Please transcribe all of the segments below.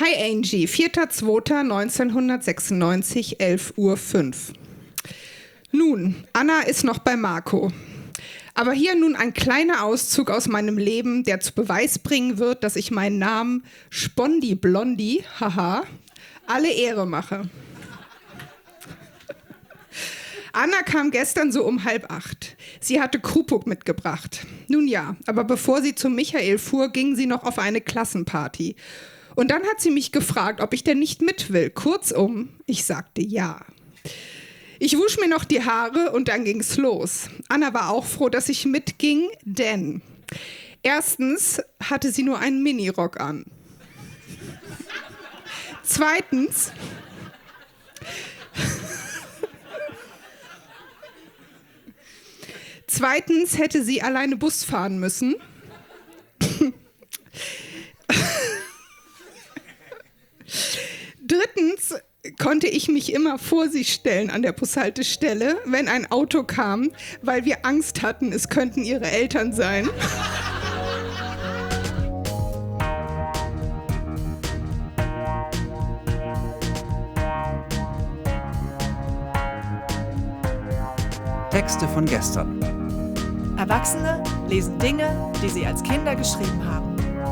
Hi Angie, 4.2.1996, 11:05 Uhr. Nun, Anna ist noch bei Marco. Aber hier nun ein kleiner Auszug aus meinem Leben, der zu Beweis bringen wird, dass ich meinen Namen Spondi Blondi, haha, alle Ehre mache. Anna kam gestern so um 7:30. Sie hatte Krupuk mitgebracht. Nun ja, aber bevor sie zu Michael fuhr, ging sie noch auf eine Klassenparty. Und dann hat sie mich gefragt, ob ich denn nicht mit will. Kurzum, ich sagte ja. Ich wusch mir noch die Haare und dann ging's los. Anna war auch froh, dass ich mitging, denn erstens hatte sie nur einen Minirock an. Zweitens hätte sie alleine Bus fahren müssen. Drittens konnte ich mich immer vor sie stellen an der Bushaltestelle, wenn ein Auto kam, weil wir Angst hatten, es könnten ihre Eltern sein. Texte von gestern. Erwachsene lesen Dinge, die sie als Kinder geschrieben haben.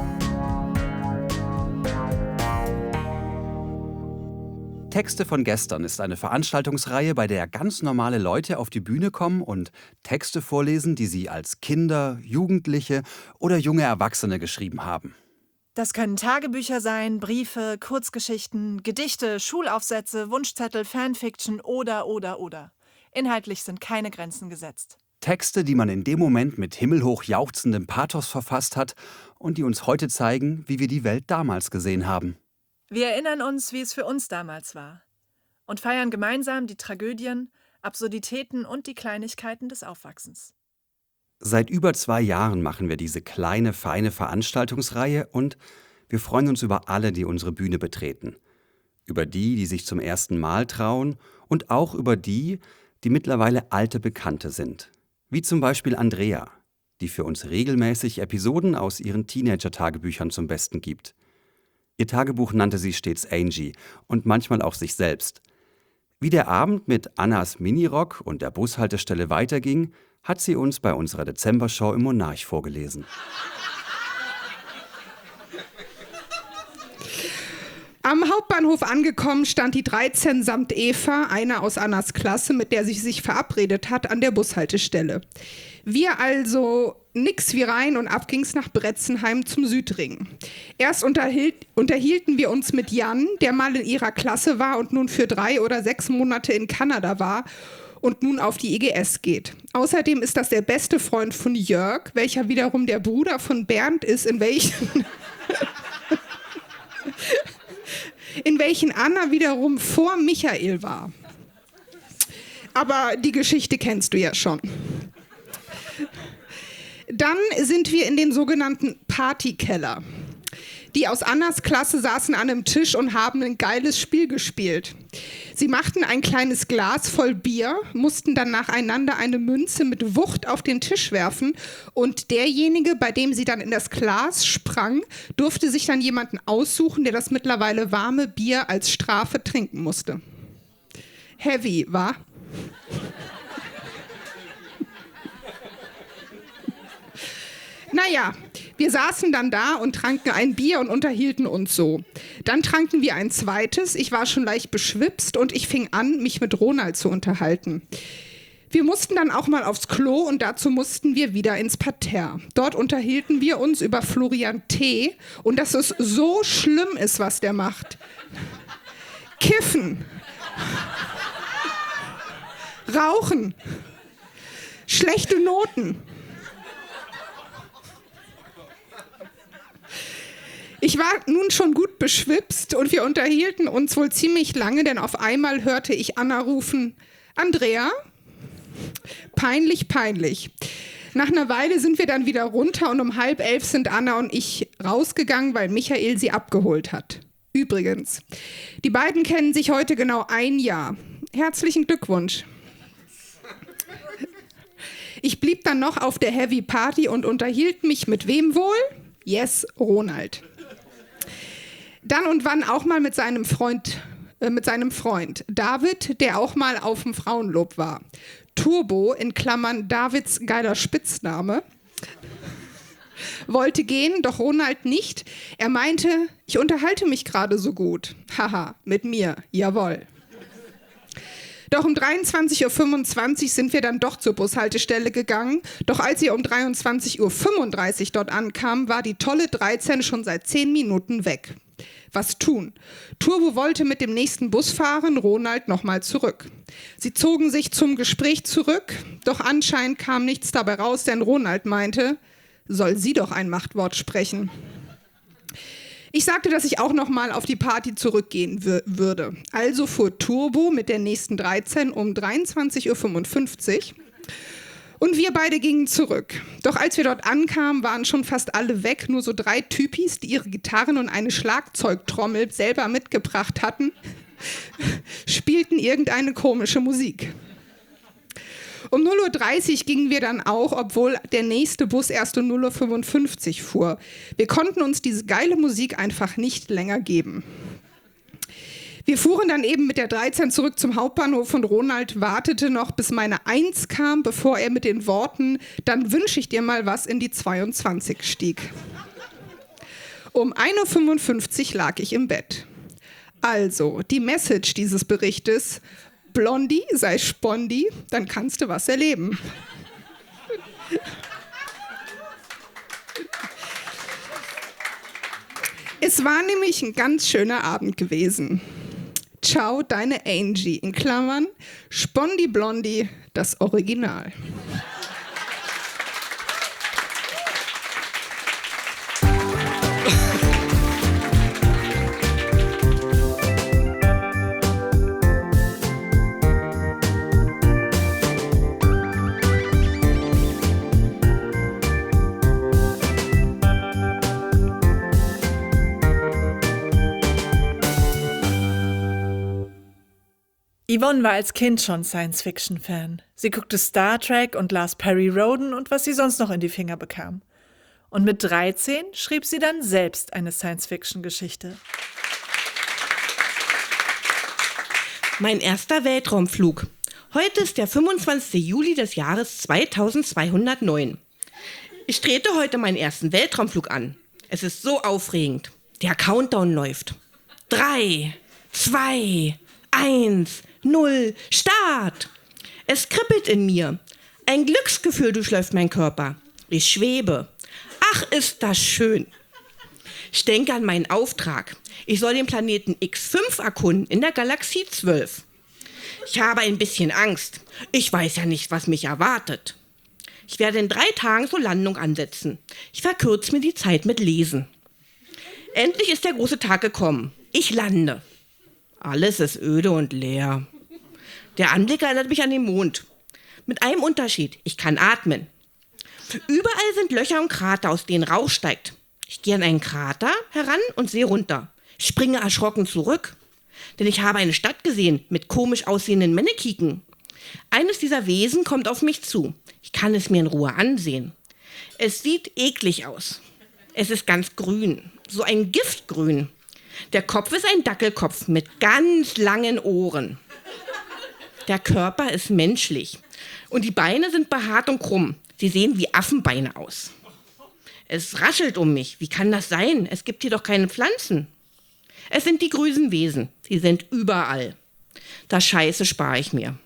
Texte von gestern ist eine Veranstaltungsreihe, bei der ganz normale Leute auf die Bühne kommen und Texte vorlesen, die sie als Kinder, Jugendliche oder junge Erwachsene geschrieben haben. Das können Tagebücher sein, Briefe, Kurzgeschichten, Gedichte, Schulaufsätze, Wunschzettel, Fanfiction oder. Inhaltlich sind keine Grenzen gesetzt. Texte, die man in dem Moment mit himmelhoch jauchzendem Pathos verfasst hat und die uns heute zeigen, wie wir die Welt damals gesehen haben. Wir erinnern uns, wie es für uns damals war und feiern gemeinsam die Tragödien, Absurditäten und die Kleinigkeiten des Aufwachsens. Seit über 2 Jahren machen wir diese kleine, feine Veranstaltungsreihe und wir freuen uns über alle, die unsere Bühne betreten. Über die, die sich zum ersten Mal trauen und auch über die, die mittlerweile alte Bekannte sind. Wie zum Beispiel Andrea, die für uns regelmäßig Episoden aus ihren Teenager-Tagebüchern zum Besten gibt. Ihr Tagebuch nannte sie stets Angie und manchmal auch sich selbst. Wie der Abend mit Annas Minirock und der Bushaltestelle weiterging, hat sie uns bei unserer Dezembershow im Monarch vorgelesen. Am Hauptbahnhof angekommen stand die 13 samt Eva, eine aus Annas Klasse, mit der sie sich verabredet hat, an der Bushaltestelle. Wir also nix wie rein und ab ging's nach Bretzenheim zum Südring. Erst unterhielten wir uns mit Jan, der mal in ihrer Klasse war und nun für 3 oder 6 Monate in Kanada war und nun auf die IGS geht. Außerdem ist das der beste Freund von Jörg, welcher wiederum der Bruder von Bernd ist, in welchen Anna wiederum vor Michael war. Aber die Geschichte kennst du ja schon. Dann sind wir in den sogenannten Partykeller. Die aus Annas Klasse saßen an einem Tisch und haben ein geiles Spiel gespielt. Sie machten ein kleines Glas voll Bier, mussten dann nacheinander eine Münze mit Wucht auf den Tisch werfen und derjenige, bei dem sie dann in das Glas sprang, durfte sich dann jemanden aussuchen, der das mittlerweile warme Bier als Strafe trinken musste. Heavy, wa? Naja, wir saßen dann da und tranken ein Bier und unterhielten uns so. Dann tranken wir ein zweites, ich war schon leicht beschwipst und ich fing an, mich mit Ronald zu unterhalten. Wir mussten dann auch mal aufs Klo und dazu mussten wir wieder ins Parterre. Dort unterhielten wir uns über Florian T. und dass es so schlimm ist, was der macht. Kiffen. Rauchen. Schlechte Noten. Ich war nun schon gut beschwipst und wir unterhielten uns wohl ziemlich lange, denn auf einmal hörte ich Anna rufen, Andrea? Peinlich, peinlich. Nach einer Weile sind wir dann wieder runter und um 10:30 sind Anna und ich rausgegangen, weil Michael sie abgeholt hat. Übrigens, die beiden kennen sich heute genau 1 Jahr. Herzlichen Glückwunsch. Ich blieb dann noch auf der Heavy Party und unterhielt mich mit wem wohl? Yes, Ronald. Dann und wann auch mal mit seinem Freund David, der auch mal auf dem Frauenlob war. Turbo, in Klammern Davids geiler Spitzname, wollte gehen, doch Ronald nicht. Er meinte, ich unterhalte mich gerade so gut. Mit mir, jawohl. Doch um 23:25 Uhr sind wir dann doch zur Bushaltestelle gegangen. Doch als wir um 23:35 Uhr dort ankamen, war die tolle 13 schon seit 10 Minuten weg. Was tun? Turbo wollte mit dem nächsten Bus fahren, Ronald nochmal zurück. Sie zogen sich zum Gespräch zurück, doch anscheinend kam nichts dabei raus, denn Ronald meinte, soll sie doch ein Machtwort sprechen. Ich sagte, dass ich auch noch mal auf die Party zurückgehen würde. Also fuhr Turbo mit der nächsten 13 um 23:55 Uhr und wir beide gingen zurück. Doch als wir dort ankamen, waren schon fast alle weg. Nur so 3 Typis, die ihre Gitarren und eine Schlagzeugtrommel selber mitgebracht hatten, spielten irgendeine komische Musik. Um 0:30 Uhr gingen wir dann auch, obwohl der nächste Bus erst um 0:55 Uhr fuhr. Wir konnten uns diese geile Musik einfach nicht länger geben. Wir fuhren dann eben mit der 13 zurück zum Hauptbahnhof und Ronald wartete noch, bis meine 1 kam, bevor er mit den Worten, dann wünsche ich dir mal was, in die 22 stieg. Um 1:55 Uhr lag ich im Bett. Also, die Message dieses Berichtes: Blondie, sei Spondi, dann kannst du was erleben. Es war nämlich ein ganz schöner Abend gewesen. Ciao, deine Angie, in Klammern, Spondi Blondie, das Original. Yvonne war als Kind schon Science-Fiction-Fan. Sie guckte Star Trek und las Perry Rhodan und was sie sonst noch in die Finger bekam. Und mit 13 schrieb sie dann selbst eine Science-Fiction-Geschichte. Mein erster Weltraumflug. Heute ist der 25. Juli des Jahres 2209. Ich trete heute meinen ersten Weltraumflug an. Es ist so aufregend. Der Countdown läuft. 3, 2, 1, 0, Start! Es kribbelt in mir. Ein Glücksgefühl durchläuft mein Körper. Ich schwebe. Ach, ist das schön. Ich denke an meinen Auftrag. Ich soll den Planeten X5 erkunden in der Galaxie 12. Ich habe ein bisschen Angst. Ich weiß ja nicht, was mich erwartet. Ich werde in 3 Tagen zur Landung ansetzen. Ich verkürze mir die Zeit mit Lesen. Endlich ist der große Tag gekommen. Ich lande. Alles ist öde und leer. Der Anblick erinnert mich an den Mond. Mit einem Unterschied, ich kann atmen. Überall sind Löcher und Krater, aus denen Rauch steigt. Ich gehe an einen Krater heran und sehe runter. Ich springe erschrocken zurück, denn ich habe eine Stadt gesehen mit komisch aussehenden Mannequinen. Eines dieser Wesen kommt auf mich zu. Ich kann es mir in Ruhe ansehen. Es sieht eklig aus. Es ist ganz grün, so ein Giftgrün. Der Kopf ist ein Dackelkopf mit ganz langen Ohren. Der Körper ist menschlich und die Beine sind behaart und krumm. Sie sehen wie Affenbeine aus. Es raschelt um mich. Wie kann das sein? Es gibt hier doch keine Pflanzen. Es sind die Grüsenwesen. Sie sind überall. Das Scheiße spare ich mir.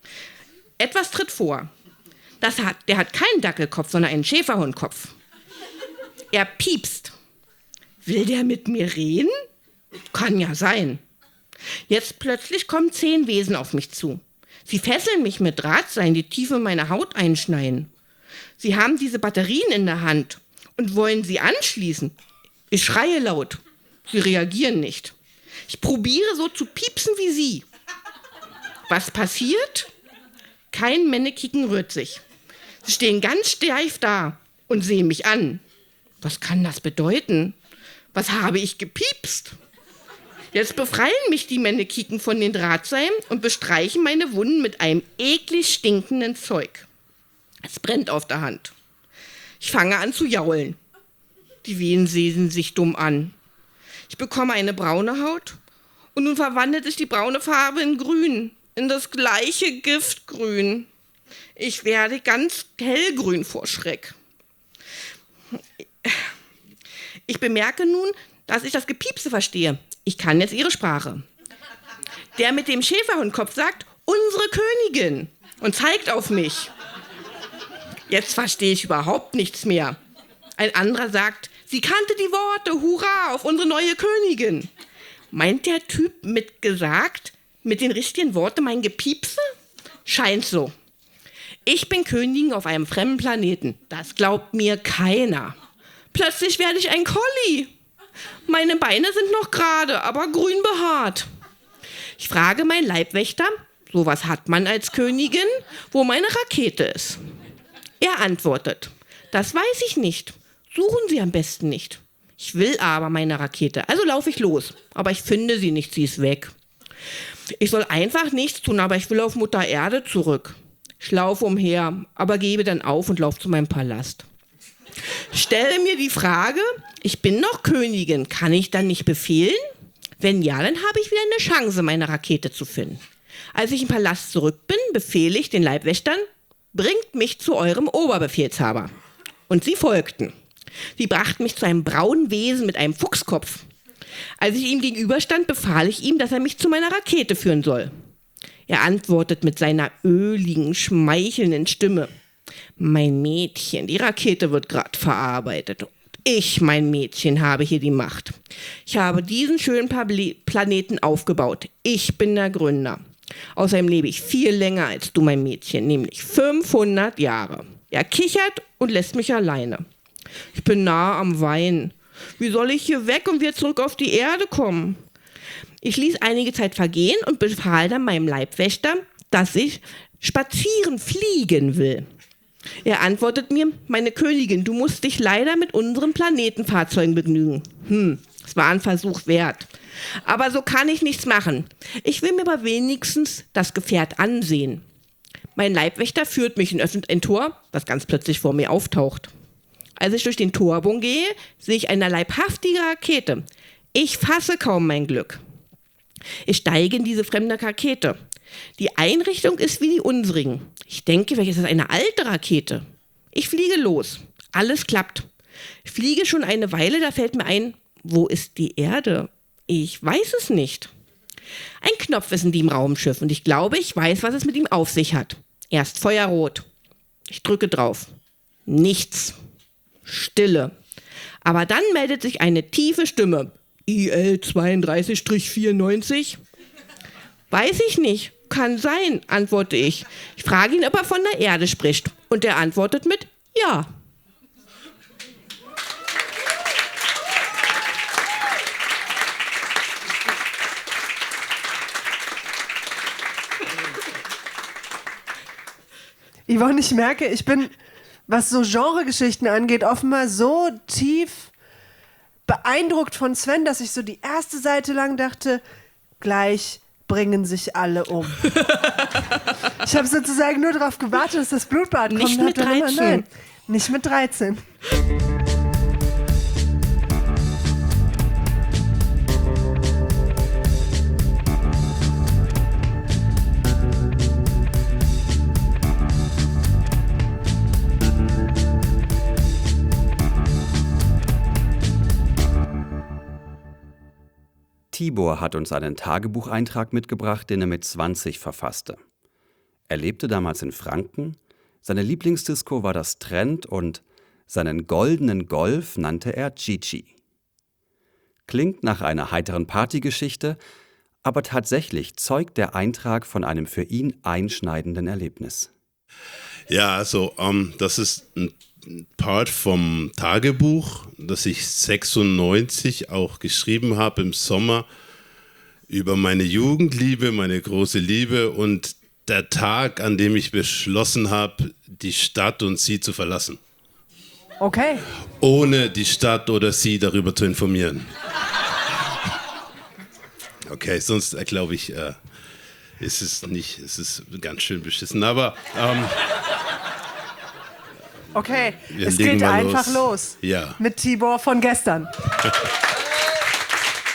Etwas tritt vor. Der hat keinen Dackelkopf, sondern einen Schäferhundkopf. Er piepst. Will der mit mir reden? Kann ja sein. Jetzt plötzlich kommen 10 Wesen auf mich zu. Sie fesseln mich mit Drahtseilen, die tief in meine Haut einschneiden. Sie haben diese Batterien in der Hand und wollen sie anschließen. Ich schreie laut. Sie reagieren nicht. Ich probiere so zu piepsen wie sie. Was passiert? Kein Mannequin rührt sich. Sie stehen ganz steif da und sehen mich an. Was kann das bedeuten? Was habe ich gepiepst? Jetzt befreien mich die Mannequinen von den Drahtseilen und bestreichen meine Wunden mit einem eklig stinkenden Zeug. Es brennt auf der Hand. Ich fange an zu jaulen. Die Wesen sehen sich dumm an. Ich bekomme eine braune Haut und nun verwandelt sich die braune Farbe in grün, in das gleiche Giftgrün. Ich werde ganz hellgrün vor Schreck. Ich bemerke nun, dass ich das Gepiepse verstehe. Ich kann jetzt ihre Sprache. Der mit dem Schäferhundkopf sagt, unsere Königin, und zeigt auf mich. Jetzt verstehe ich überhaupt nichts mehr. Ein anderer sagt, sie kannte die Worte, hurra, auf unsere neue Königin. Meint der Typ mit gesagt, mit den richtigen Worten mein Gepiepse? Scheint so. Ich bin Königin auf einem fremden Planeten. Das glaubt mir keiner. Plötzlich werde ich ein Collie. Meine Beine sind noch gerade, aber grün behaart. Ich frage meinen Leibwächter, sowas hat man als Königin, wo meine Rakete ist. Er antwortet, das weiß ich nicht. Suchen Sie am besten nicht. Ich will aber meine Rakete, also laufe ich los. Aber ich finde sie nicht, sie ist weg. Ich soll einfach nichts tun, aber ich will auf Mutter Erde zurück. Ich laufe umher, aber gebe dann auf und laufe zu meinem Palast. Stelle mir die Frage, ich bin noch Königin, kann ich dann nicht befehlen? Wenn ja, dann habe ich wieder eine Chance, meine Rakete zu finden. Als ich im Palast zurück bin, befehle ich den Leibwächtern, bringt mich zu eurem Oberbefehlshaber. Und sie folgten. Sie brachten mich zu einem braunen Wesen mit einem Fuchskopf. Als ich ihm gegenüberstand, befahl ich ihm, dass er mich zu meiner Rakete führen soll. Er antwortet mit seiner öligen, schmeichelnden Stimme. Mein Mädchen, die Rakete wird gerade verarbeitet. Ich, mein Mädchen, habe hier die Macht. Ich habe diesen schönen Planeten aufgebaut. Ich bin der Gründer. Außerdem lebe ich viel länger als du, mein Mädchen, nämlich 500 Jahre. Er kichert und lässt mich alleine. Ich bin nahe am Weinen. Wie soll ich hier weg und wieder zurück auf die Erde kommen? Ich ließ einige Zeit vergehen und befahl dann meinem Leibwächter, dass ich spazieren fliegen will. Er antwortet mir, meine Königin, du musst dich leider mit unseren Planetenfahrzeugen begnügen. Es war ein Versuch wert. Aber so kann ich nichts machen. Ich will mir aber wenigstens das Gefährt ansehen. Mein Leibwächter führt mich und öffnet ein Tor, das ganz plötzlich vor mir auftaucht. Als ich durch den Torbogen gehe, sehe ich eine leibhaftige Rakete. Ich fasse kaum mein Glück. Ich steige in diese fremde Rakete. Die Einrichtung ist wie die unsrigen. Ich denke, vielleicht ist das eine alte Rakete. Ich fliege los. Alles klappt. Ich fliege schon eine Weile, da fällt mir ein, wo ist die Erde? Ich weiß es nicht. Ein Knopf ist in dem Raumschiff und ich glaube, ich weiß, was es mit ihm auf sich hat. Er ist feuerrot. Ich drücke drauf. Nichts. Stille. Aber dann meldet sich eine tiefe Stimme. IL 32-94? Weiß ich nicht. Kann sein, antworte ich. Ich frage ihn, ob er von der Erde spricht. Und er antwortet mit Ja. Yvonne, ich merke, ich bin, was so Genregeschichten angeht, offenbar so tief beeindruckt von Sven, dass ich so die erste Seite lang dachte, gleich bringen sich alle um. Ich habe sozusagen nur darauf gewartet, dass das Blutbad kommt. Nicht mit 13. Nein, nicht mit 13. Tibor hat uns einen Tagebucheintrag mitgebracht, den er mit 20 verfasste. Er lebte damals in Franken, seine Lieblingsdisco war das Trend und seinen goldenen Golf nannte er Gigi. Klingt nach einer heiteren Partygeschichte, aber tatsächlich zeugt der Eintrag von einem für ihn einschneidenden Erlebnis. Ja, also das ist ein Part vom Tagebuch, das ich 96 auch geschrieben habe im Sommer über meine Jugendliebe, meine große Liebe und der Tag, an dem ich beschlossen habe, die Stadt und sie zu verlassen. Okay. Ohne die Stadt oder sie darüber zu informieren. Okay, sonst glaube ich, ist es nicht, es ist ganz schön beschissen, aber okay, wir es legen geht mal einfach los. Ja. Mit Tibor von gestern.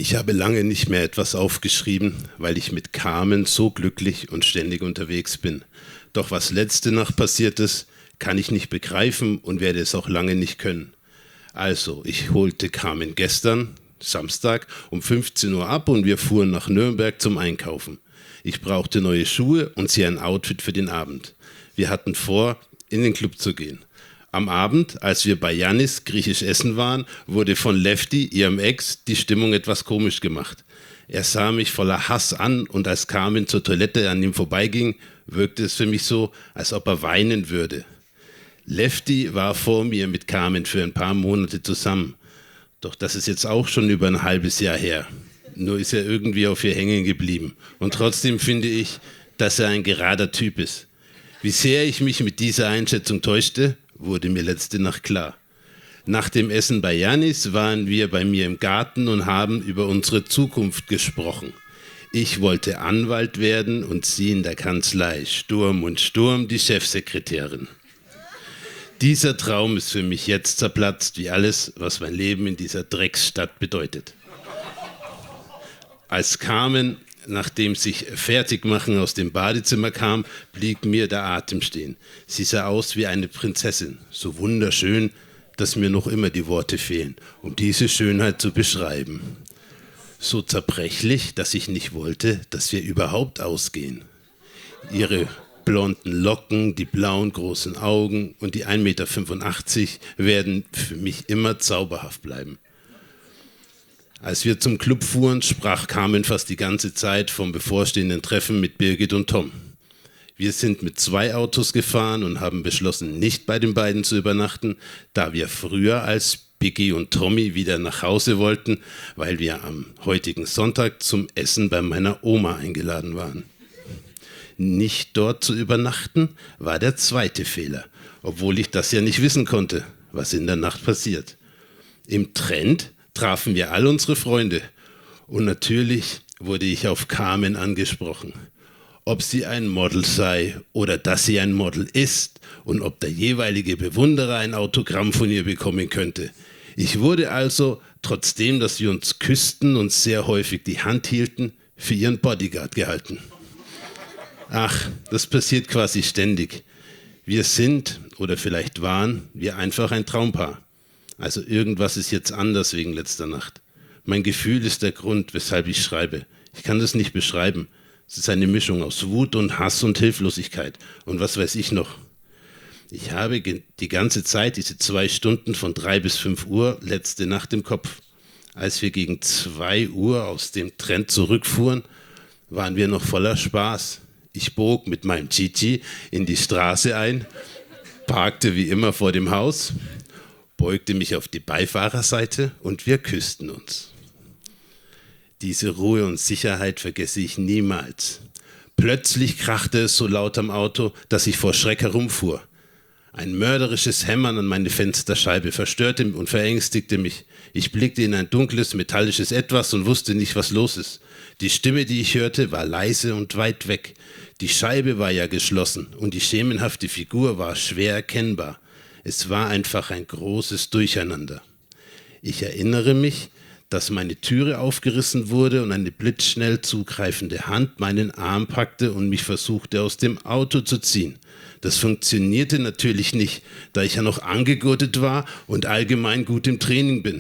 Ich habe lange nicht mehr etwas aufgeschrieben, weil ich mit Carmen so glücklich und ständig unterwegs bin. Doch was letzte Nacht passiert ist, kann ich nicht begreifen und werde es auch lange nicht können. Also, ich holte Carmen gestern, Samstag, um 15 Uhr ab und wir fuhren nach Nürnberg zum Einkaufen. Ich brauchte neue Schuhe und sie ein Outfit für den Abend. Wir hatten vor, in den Club zu gehen. Am Abend, als wir bei Yannis griechisch essen waren, wurde von Lefty, ihrem Ex, die Stimmung etwas komisch gemacht. Er sah mich voller Hass an und als Carmen zur Toilette an ihm vorbeiging, wirkte es für mich so, als ob er weinen würde. Lefty war vor mir mit Carmen für ein paar Monate zusammen. Doch das ist jetzt auch schon über ein halbes Jahr her. Nur ist er irgendwie auf ihr hängen geblieben. Und trotzdem finde ich, dass er ein gerader Typ ist. Wie sehr ich mich mit dieser Einschätzung täuschte, wurde mir letzte Nacht klar. Nach dem Essen bei Yannis waren wir bei mir im Garten und haben über unsere Zukunft gesprochen. Ich wollte Anwalt werden und sie in der Kanzlei, Sturm und Sturm, die Chefsekretärin. Dieser Traum ist für mich jetzt zerplatzt, wie alles, was mein Leben in dieser Drecksstadt bedeutet. Als Carmen, nachdem sich Fertigmachen aus dem Badezimmer kam, blieb mir der Atem stehen. Sie sah aus wie eine Prinzessin, so wunderschön, dass mir noch immer die Worte fehlen, um diese Schönheit zu beschreiben. So zerbrechlich, dass ich nicht wollte, dass wir überhaupt ausgehen. Ihre blonden Locken, die blauen großen Augen und die 1,85 Meter werden für mich immer zauberhaft bleiben. Als wir zum Club fuhren, sprach Carmen fast die ganze Zeit vom bevorstehenden Treffen mit Birgit und Tom. Wir sind mit 2 Autos gefahren und haben beschlossen, nicht bei den beiden zu übernachten, da wir früher als Biggie und Tommy wieder nach Hause wollten, weil wir am heutigen Sonntag zum Essen bei meiner Oma eingeladen waren. Nicht dort zu übernachten war der zweite Fehler, obwohl ich das ja nicht wissen konnte, was in der Nacht passiert. Im Trend trafen wir all unsere Freunde und natürlich wurde ich auf Carmen angesprochen. Ob sie ein Model sei oder dass sie ein Model ist und ob der jeweilige Bewunderer ein Autogramm von ihr bekommen könnte. Ich wurde also, trotzdem, dass wir uns küssten und sehr häufig die Hand hielten, für ihren Bodyguard gehalten. Ach, das passiert quasi ständig. Wir sind, oder vielleicht waren, wir einfach ein Traumpaar. Also irgendwas ist jetzt anders wegen letzter Nacht. Mein Gefühl ist der Grund, weshalb ich schreibe. Ich kann das nicht beschreiben. Es ist eine Mischung aus Wut und Hass und Hilflosigkeit. Und was weiß ich noch. Ich habe die ganze Zeit diese 2 Stunden von 3 bis 5 Uhr letzte Nacht im Kopf. Als wir gegen 2 Uhr aus dem Trend zurückfuhren, waren wir noch voller Spaß. Ich bog mit meinem Gigi in die Straße ein, parkte wie immer vor dem Haus, beugte mich auf die Beifahrerseite und wir küssten uns. Diese Ruhe und Sicherheit vergesse ich niemals. Plötzlich krachte es so laut am Auto, dass ich vor Schreck herumfuhr. Ein mörderisches Hämmern an meine Fensterscheibe verstörte und verängstigte mich. Ich blickte in ein dunkles, metallisches Etwas und wusste nicht, was los ist. Die Stimme, die ich hörte, war leise und weit weg. Die Scheibe war ja geschlossen und die schemenhafte Figur war schwer erkennbar. Es war einfach ein großes Durcheinander. Ich erinnere mich, dass meine Türe aufgerissen wurde und eine blitzschnell zugreifende Hand meinen Arm packte und mich versuchte, aus dem Auto zu ziehen. Das funktionierte natürlich nicht, da ich ja noch angegurtet war und allgemein gut im Training bin.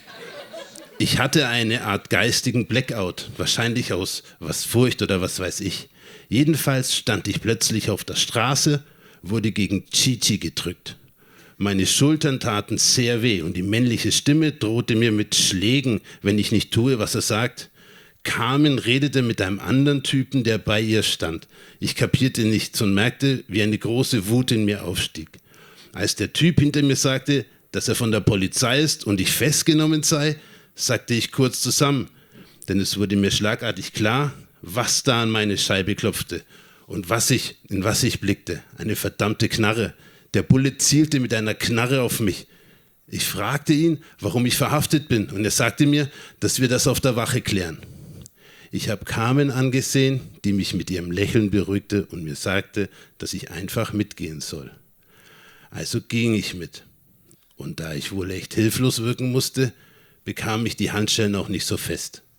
Ich hatte eine Art geistigen Blackout, wahrscheinlich aus Furcht oder was weiß ich. Jedenfalls stand ich plötzlich auf der Straße, wurde gegen Gigi gedrückt. Meine Schultern taten sehr weh und die männliche Stimme drohte mir mit Schlägen, wenn ich nicht tue, was er sagt. Carmen redete mit einem anderen Typen, der bei ihr stand. Ich kapierte nichts und merkte, wie eine große Wut in mir aufstieg. Als der Typ hinter mir sagte, dass er von der Polizei ist und ich festgenommen sei, sagte ich kurz zusammen, denn es wurde mir schlagartig klar, was da an meine Scheibe klopfte und in was ich blickte. Eine verdammte Knarre. Der Bulle zielte mit einer Knarre auf mich. Ich fragte ihn, warum ich verhaftet bin, und er sagte mir, dass wir das auf der Wache klären. Ich habe Carmen angesehen, die mich mit ihrem Lächeln beruhigte und mir sagte, dass ich einfach mitgehen soll. Also ging ich mit. Und da ich wohl echt hilflos wirken musste, bekam ich die Handschellen auch nicht so fest.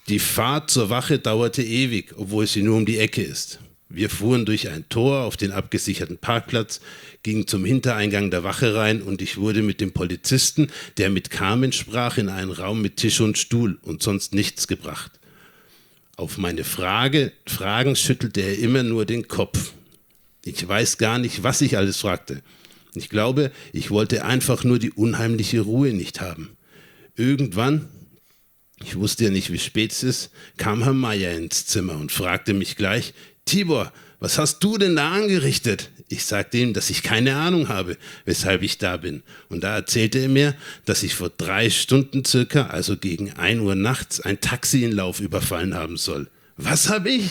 Die Fahrt zur Wache dauerte ewig, obwohl sie nur um die Ecke ist. Wir fuhren durch ein Tor auf den abgesicherten Parkplatz, gingen zum Hintereingang der Wache rein und ich wurde mit dem Polizisten, der mit Carmen sprach, in einen Raum mit Tisch und Stuhl und sonst nichts gebracht. Auf meine Fragen schüttelte er immer nur den Kopf. Ich weiß gar nicht, was ich alles fragte. Ich glaube, ich wollte einfach nur die unheimliche Ruhe nicht haben. Irgendwann, ich wusste ja nicht, wie spät es ist, kam Herr Meier ins Zimmer und fragte mich gleich: Tibor, was hast du denn da angerichtet? Ich sagte ihm, dass ich keine Ahnung habe, weshalb ich da bin. Und da erzählte er mir, dass ich vor 3 Stunden circa, also gegen 1 Uhr nachts, ein Taxi in Lauf überfallen haben soll. Was habe ich?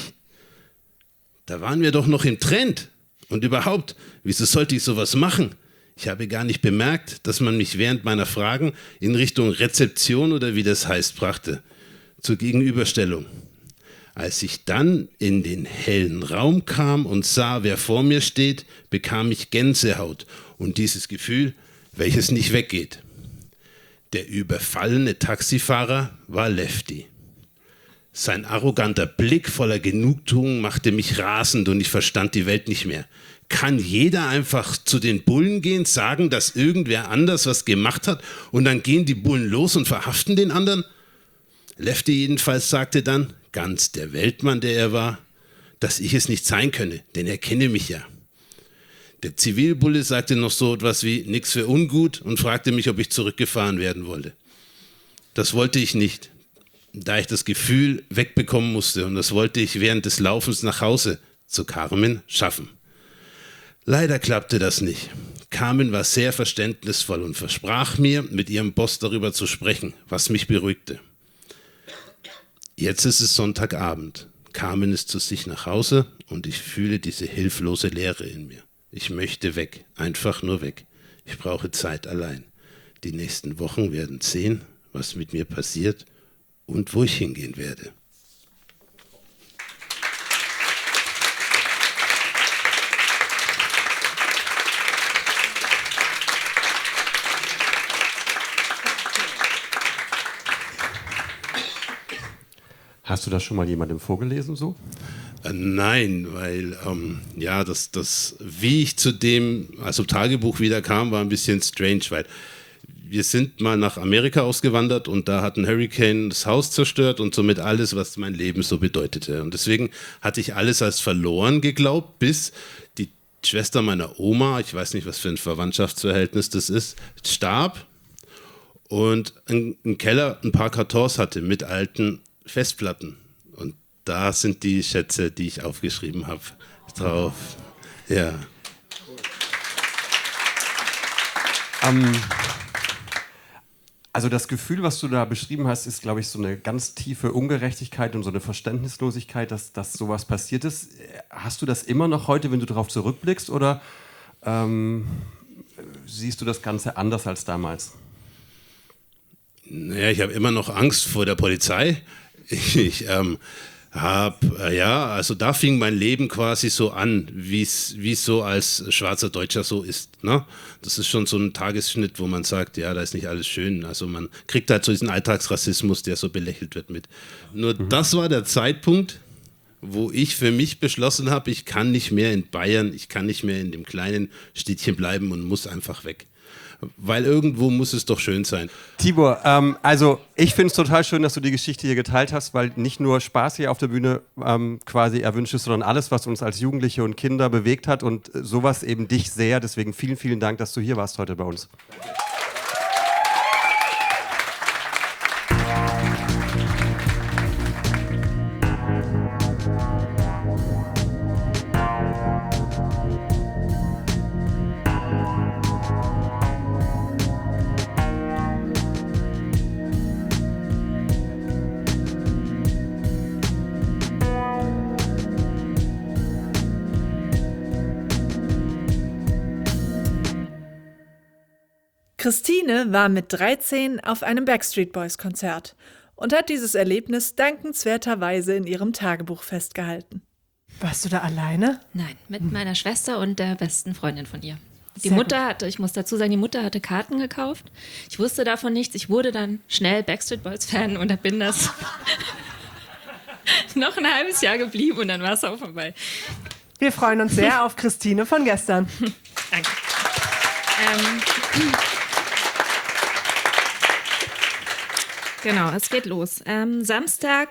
Da waren wir doch noch im Trend. Und überhaupt, wieso sollte ich sowas machen? Ich habe gar nicht bemerkt, dass man mich während meiner Fragen in Richtung Rezeption oder wie das heißt brachte, zur Gegenüberstellung. Als ich dann in den hellen Raum kam und sah, wer vor mir steht, bekam ich Gänsehaut und dieses Gefühl, welches nicht weggeht. Der überfallene Taxifahrer war Lefty. Sein arroganter Blick voller Genugtuung machte mich rasend und ich verstand die Welt nicht mehr. Kann jeder einfach zu den Bullen gehen, sagen, dass irgendwer anders was gemacht hat und dann gehen die Bullen los und verhaften den anderen? Lefty jedenfalls sagte dann, ganz der Weltmann, der er war, dass ich es nicht sein könne, denn er kenne mich ja. Der Zivilbulle sagte noch so etwas wie nix für ungut und fragte mich, ob ich zurückgefahren werden wollte. Das wollte ich nicht, da ich das Gefühl wegbekommen musste und das wollte ich während des Laufens nach Hause zu Carmen schaffen. Leider klappte das nicht. Carmen war sehr verständnisvoll und versprach mir, mit ihrem Boss darüber zu sprechen, was mich beruhigte. Jetzt ist es Sonntagabend. Carmen ist zu sich nach Hause und ich fühle diese hilflose Leere in mir. Ich möchte weg, einfach nur weg. Ich brauche Zeit allein. Die nächsten Wochen werden sehen, was mit mir passiert und wo ich hingehen werde. Hast du das schon mal jemandem vorgelesen so? Nein, weil wie ich zu dem, also Tagebuch wieder kam, war ein bisschen strange, weil wir sind mal nach Amerika ausgewandert und da hat ein Hurricane das Haus zerstört und somit alles, was mein Leben so bedeutete. Und deswegen hatte ich alles als verloren geglaubt, bis die Schwester meiner Oma, ich weiß nicht, was für ein Verwandtschaftsverhältnis das ist, starb und im Keller ein paar Kartons hatte mit alten Festplatten. Und da sind die Schätze, die ich aufgeschrieben habe, drauf. Ja. Also das Gefühl, was du da beschrieben hast, ist, glaube ich, so eine ganz tiefe Ungerechtigkeit und so eine Verständnislosigkeit, dass sowas passiert ist. Hast du das immer noch heute, wenn du darauf zurückblickst, oder siehst du das Ganze anders als damals? Naja, ich habe immer noch Angst vor der Polizei. Also da fing mein Leben quasi so an, wie es so als schwarzer Deutscher so ist. Ne? Das ist schon so ein Tagesschnitt, wo man sagt, ja, da ist nicht alles schön. Also man kriegt halt so diesen Alltagsrassismus, der so belächelt wird mit. Nur das war der Zeitpunkt, wo ich für mich beschlossen habe, ich kann nicht mehr in Bayern, ich kann nicht mehr in dem kleinen Städtchen bleiben und muss einfach weg. Weil irgendwo muss es doch schön sein. Tibor, also ich finde es total schön, dass du die Geschichte hier geteilt hast, weil nicht nur Spaß hier auf der Bühne quasi erwünscht ist, sondern alles, was uns als Jugendliche und Kinder bewegt hat und sowas eben dich sehr. Deswegen vielen, vielen Dank, dass du hier warst heute bei uns. Christine war mit 13 auf einem Backstreet Boys Konzert und hat dieses Erlebnis dankenswerterweise in ihrem Tagebuch festgehalten. Warst du da alleine? Nein, mit meiner Schwester und der besten Freundin von ihr. Die Sehr Mutter hatte, ich muss dazu sagen, die Mutter hatte Karten gekauft. Ich wusste davon nichts. Ich wurde dann schnell Backstreet Boys Fan und bin das noch ein halbes Jahr geblieben und dann war es auch vorbei. Wir freuen uns sehr auf Christine von gestern. Danke. Genau, es geht los. Samstag,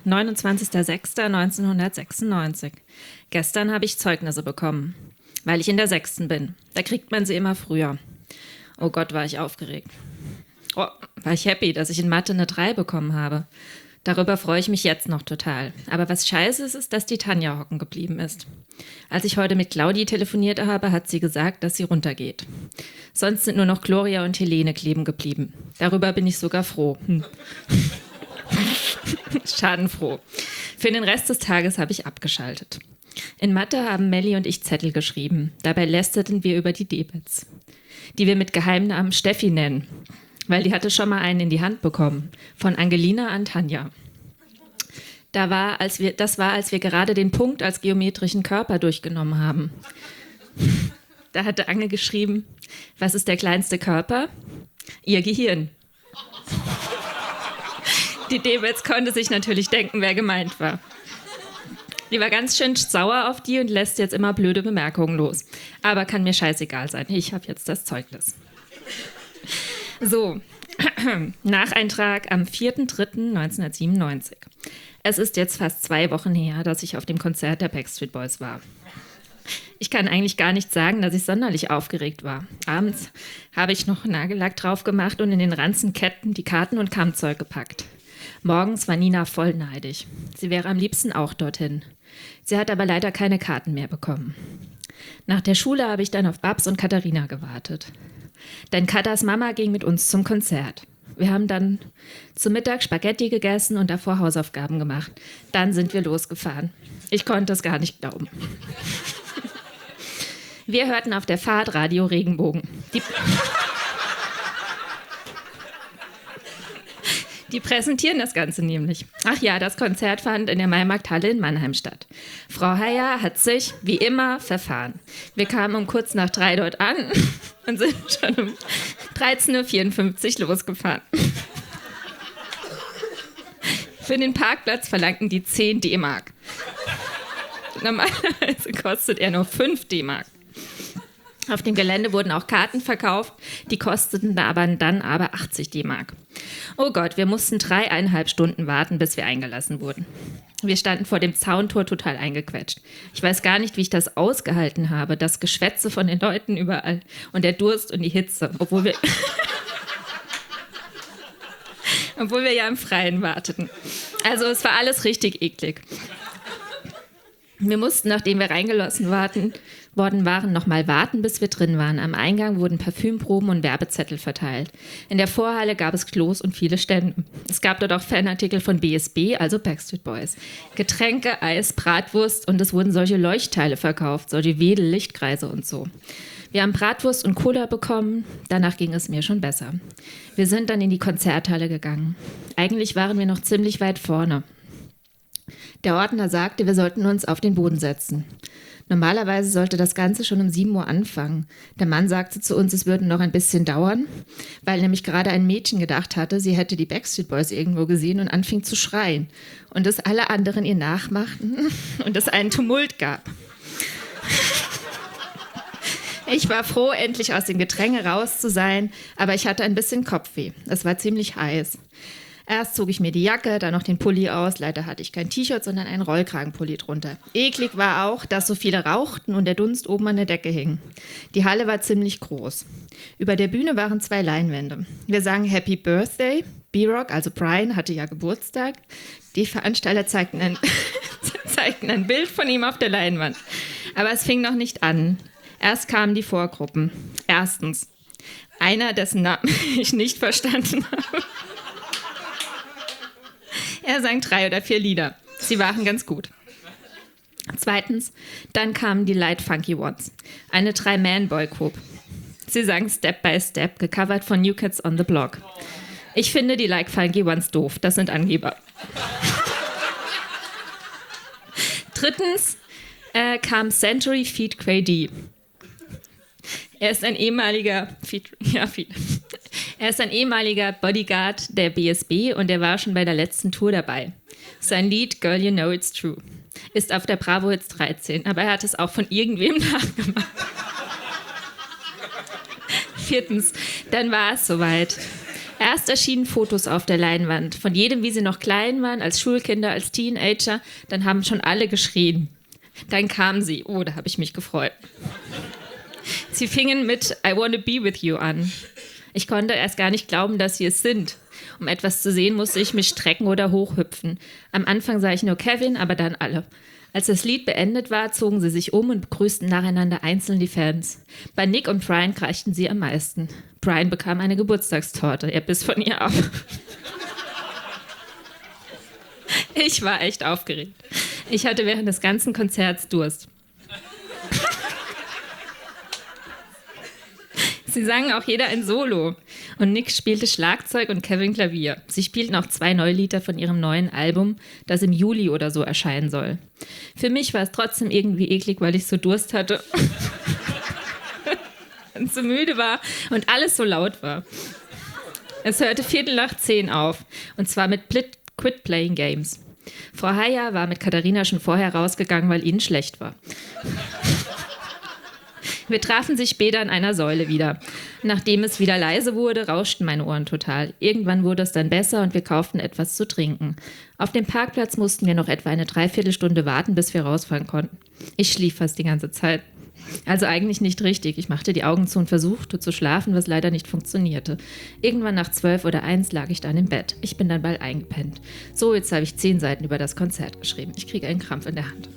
29.06.1996. Gestern habe ich Zeugnisse bekommen, weil ich in der 6. bin. Da kriegt man sie immer früher. Oh Gott, war ich aufgeregt. Oh, war ich happy, dass ich in Mathe eine 3 bekommen habe. Darüber freue ich mich jetzt noch total. Aber was scheiße ist, dass die Tanja hocken geblieben ist. Als ich heute mit Claudi telefoniert habe, hat sie gesagt, dass sie runtergeht. Sonst sind nur noch Gloria und Helene kleben geblieben. Darüber bin ich sogar froh. Schadenfroh. Für den Rest des Tages habe ich abgeschaltet. In Mathe haben Melli und ich Zettel geschrieben. Dabei lästerten wir über die Debets, die wir mit Geheimnamen Steffi nennen, weil die hatte schon mal einen in die Hand bekommen. Von Angelina an Tanja. Das war, als wir gerade den Punkt als geometrischen Körper durchgenommen haben. Da hatte Ange geschrieben, was ist der kleinste Körper? Ihr Gehirn. Die Debets konnte sich natürlich denken, wer gemeint war. Die war ganz schön sauer auf die und lässt jetzt immer blöde Bemerkungen los. Aber kann mir scheißegal sein. Ich habe jetzt das Zeugnis. So, Nacheintrag am 4.3.1997. Es ist jetzt fast 2 Wochen her, dass ich auf dem Konzert der Backstreet Boys war. Ich kann eigentlich gar nicht sagen, dass ich sonderlich aufgeregt war. Abends habe ich noch Nagellack drauf gemacht und in den Ranzenketten die Karten und Kammzeug gepackt. Morgens war Nina voll neidisch. Sie wäre am liebsten auch dorthin. Sie hat aber leider keine Karten mehr bekommen. Nach der Schule habe ich dann auf Babs und Katharina gewartet. Denn Katas Mama ging mit uns zum Konzert. Wir haben dann zum Mittag Spaghetti gegessen und davor Hausaufgaben gemacht. Dann sind wir losgefahren. Ich konnte es gar nicht glauben. Wir hörten auf der Fahrt Radio Regenbogen. Die präsentieren das Ganze nämlich. Ach ja, das Konzert fand in der Maimarkthalle in Mannheim statt. Frau Heyer hat sich, wie immer, verfahren. Wir kamen um kurz nach 3 dort an und sind schon um 13.54 Uhr losgefahren. Für den Parkplatz verlangten die 10 D-Mark. Normalerweise kostet er nur 5 D-Mark. Auf dem Gelände wurden auch Karten verkauft, die kosteten dann aber 80 D-Mark. Oh Gott, wir mussten 3,5 Stunden warten, bis wir eingelassen wurden. Wir standen vor dem Zauntor total eingequetscht. Ich weiß gar nicht, wie ich das ausgehalten habe, das Geschwätze von den Leuten überall und der Durst und die Hitze, obwohl wir ja im Freien warteten. Also es war alles richtig eklig. Wir mussten, nachdem wir reingelassen worden waren, nochmal warten, bis wir drin waren. Am Eingang wurden Parfümproben und Werbezettel verteilt. In der Vorhalle gab es Klos und viele Stände. Es gab dort auch Fanartikel von BSB, also Backstreet Boys. Getränke, Eis, Bratwurst und es wurden solche Leuchtteile verkauft, solche Wedel, Lichtkreise und so. Wir haben Bratwurst und Cola bekommen, danach ging es mir schon besser. Wir sind dann in die Konzerthalle gegangen. Eigentlich waren wir noch ziemlich weit vorne. Der Ordner sagte, wir sollten uns auf den Boden setzen. Normalerweise sollte das Ganze schon um 7 Uhr anfangen. Der Mann sagte zu uns, es würde noch ein bisschen dauern, weil nämlich gerade ein Mädchen gedacht hatte, sie hätte die Backstreet Boys irgendwo gesehen und anfing zu schreien. Und dass alle anderen ihr nachmachten und es einen Tumult gab. Ich war froh, endlich aus dem Gedränge raus zu sein, aber ich hatte ein bisschen Kopfweh. Es war ziemlich heiß. Erst zog ich mir die Jacke, dann noch den Pulli aus. Leider hatte ich kein T-Shirt, sondern einen Rollkragenpulli drunter. Eklig war auch, dass so viele rauchten und der Dunst oben an der Decke hing. Die Halle war ziemlich groß. Über der Bühne waren 2 Leinwände. Wir sangen Happy Birthday. B-Rock, also Brian, hatte ja Geburtstag. Die Veranstalter zeigten ein Bild von ihm auf der Leinwand. Aber es fing noch nicht an. Erst kamen die Vorgruppen. Erstens, einer, dessen Namen ich nicht verstanden habe. Er sang 3 oder 4 Lieder. Sie waren ganz gut. Zweitens, dann kamen die Light Funky Ones. Eine 3-Man-Boy-Group. Sie sang Step by Step, gecovert von New Kids on the Block. Ich finde die Light Funky Ones doof. Das sind Angeber. Drittens kam Century Feed Grady. Er ist ein ehemaliger Bodyguard der BSB und er war schon bei der letzten Tour dabei. Sein Lied Girl, You Know It's True ist auf der Bravo Hits 13, aber er hat es auch von irgendwem nachgemacht. 4. Dann war es soweit. Erst erschienen Fotos auf der Leinwand, von jedem, wie sie noch klein waren, als Schulkinder, als Teenager. Dann haben schon alle geschrien. Dann kam sie. Oh, da habe ich mich gefreut. Sie fingen mit I Wanna Be With You an. Ich konnte erst gar nicht glauben, dass sie es sind. Um etwas zu sehen, musste ich mich strecken oder hochhüpfen. Am Anfang sah ich nur Kevin, aber dann alle. Als das Lied beendet war, zogen sie sich um und begrüßten nacheinander einzeln die Fans. Bei Nick und Brian kreischten sie am meisten. Brian bekam eine Geburtstagstorte. Er biss von ihr ab. Ich war echt aufgeregt. Ich hatte während des ganzen Konzerts Durst. Sie sangen auch jeder ein Solo. Und Nick spielte Schlagzeug und Kevin Klavier. Sie spielten auch 2 neue Lieder von ihrem neuen Album, das im Juli oder so erscheinen soll. Für mich war es trotzdem irgendwie eklig, weil ich so Durst hatte und so müde war und alles so laut war. Es hörte 9:15 auf, und zwar mit Quit Playing Games. Frau Heyer war mit Katharina schon vorher rausgegangen, weil ihnen schlecht war. Wir trafen sich später an einer Säule wieder. Nachdem es wieder leise wurde, rauschten meine Ohren total. Irgendwann wurde es dann besser und wir kauften etwas zu trinken. Auf dem Parkplatz mussten wir noch etwa eine Dreiviertelstunde warten, bis wir rausfahren konnten. Ich schlief fast die ganze Zeit. Also eigentlich nicht richtig. Ich machte die Augen zu und versuchte zu schlafen, was leider nicht funktionierte. Irgendwann nach 12 oder 1 lag ich dann im Bett. Ich bin dann bald eingepennt. So, jetzt habe ich 10 Seiten über das Konzert geschrieben. Ich kriege einen Krampf in der Hand.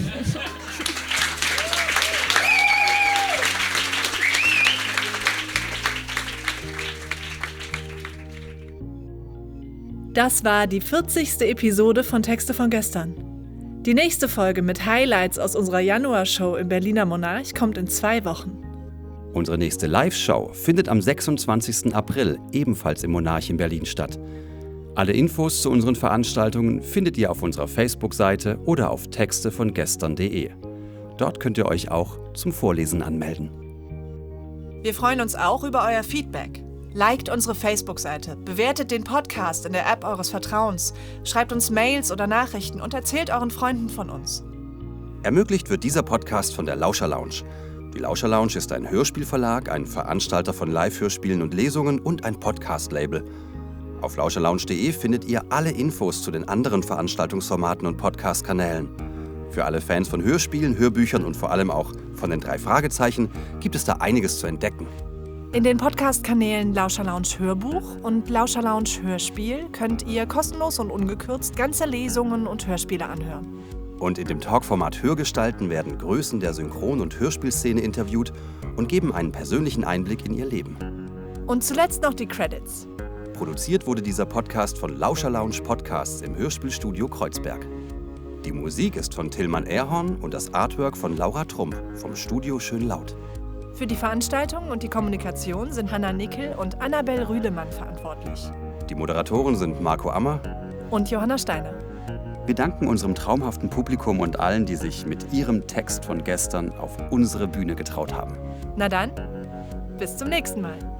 Das war die 40. Episode von Texte von gestern. Die nächste Folge mit Highlights aus unserer Januarshow im Berliner Monarch kommt in 2 Wochen. Unsere nächste Live-Show findet am 26. April ebenfalls im Monarch in Berlin statt. Alle Infos zu unseren Veranstaltungen findet ihr auf unserer Facebook-Seite oder auf textevongestern.de. Dort könnt ihr euch auch zum Vorlesen anmelden. Wir freuen uns auch über euer Feedback. Liked unsere Facebook-Seite, bewertet den Podcast in der App eures Vertrauens, schreibt uns Mails oder Nachrichten und erzählt euren Freunden von uns. Ermöglicht wird dieser Podcast von der Lauscher Lounge. Die Lauscher Lounge ist ein Hörspielverlag, ein Veranstalter von Live-Hörspielen und Lesungen und ein Podcast-Label. Auf lauscherlounge.de findet ihr alle Infos zu den anderen Veranstaltungsformaten und Podcast-Kanälen. Für alle Fans von Hörspielen, Hörbüchern und vor allem auch von den 3 Fragezeichen gibt es da einiges zu entdecken. In den Podcast-Kanälen Lauscher Lounge Hörbuch und Lauscher Lounge Hörspiel könnt ihr kostenlos und ungekürzt ganze Lesungen und Hörspiele anhören. Und in dem Talkformat Hörgestalten werden Größen der Synchron- und Hörspielszene interviewt und geben einen persönlichen Einblick in ihr Leben. Und zuletzt noch die Credits. Produziert wurde dieser Podcast von Lauscher Lounge Podcasts im Hörspielstudio Kreuzberg. Die Musik ist von Tillmann Erhorn und das Artwork von Laura Trump vom Studio Schönlaut. Für die Veranstaltung und die Kommunikation sind Hanna Nickel und Annabel Rühlemann verantwortlich. Die Moderatoren sind Marco Ammer und Johanna Steiner. Wir danken unserem traumhaften Publikum und allen, die sich mit ihrem Text von gestern auf unsere Bühne getraut haben. Na dann, bis zum nächsten Mal.